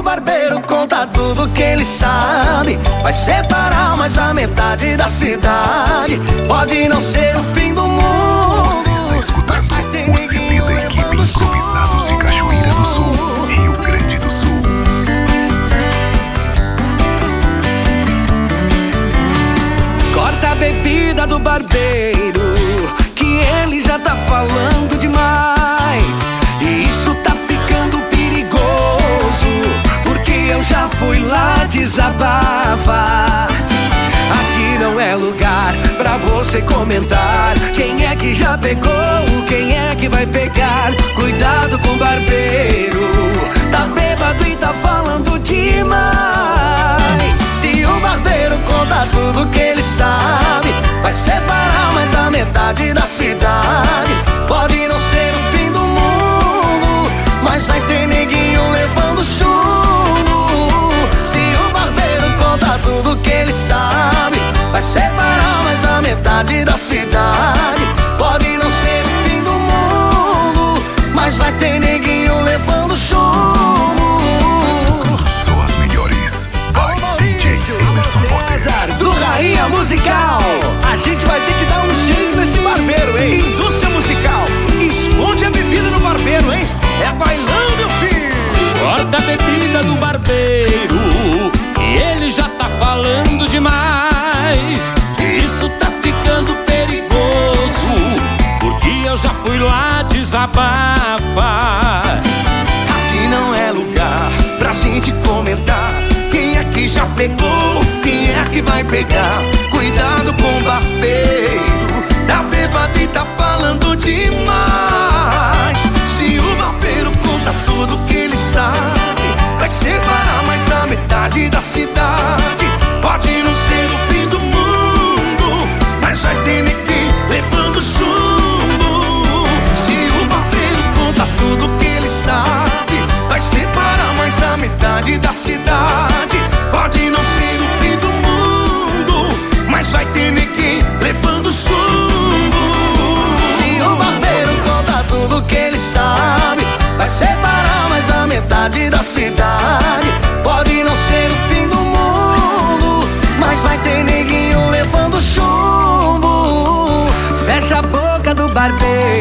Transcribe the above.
o barbeiro conta tudo que ele sabe, vai separar mais da metade da cidade. Pode não ser o fim do mundo. Você está escutando o CD da equipe Improvisados de Cachoeira do Sul, Rio Grande do Sul. Corta a bebida do barbeiro, que ele já tá falando demais. E isso tá ficando perigoso, porque eu já fui lá desabafar. Aqui não é lugar pra você comentar quem é que já pegou, quem é que vai pegar. Cuidado com o barbeiro, tá bêbado e tá falando demais. Se o barbeiro conta tudo que ele sabe, vai separar mais da metade da cidade. Pode não ser o fim do mundo, mas vai ter neguinho levando chumbo. Se o barbeiro conta tudo que ele sabe, vai separar mais da metade da cidade. Pode não ser o fim do mundo, mas vai ter neguinho levando chumbo. Só as melhores. Vai, DJ Emerson Potter. Do Rainha Musical. A gente vai ter que dar um jeito nesse barbeiro, hein? Indústria musical, esconde a bebida no barbeiro, hein? É bailão, meu filho. Corta a bebida do barbeiro, que ele já tá falando demais. Isso tá ficando perigoso, porque eu já fui lá desabafar. Aqui não é lugar pra gente comentar quem é que já pegou, quem é que vai pegar. Cuidado com o barbeiro, tá bêbado e tá falando demais. Se o barbeiro conta tudo que ele sabe, vai separar mais da metade da cidade. Pode não ser o fim do mundo, mas vai ter ninguém levando chumbo. Se o barbeiro conta tudo que ele sabe, vai separar mais da metade da cidade. Pode não ser o fim do mundo, mas vai ter ninguém levando chumbo. Se o barbeiro conta tudo que ele sabe, vai separar mais da metade da cidade. Pode não ser o fim do mundo, mas vai ter neguinho levando chumbo. Fecha a boca do barbeiro,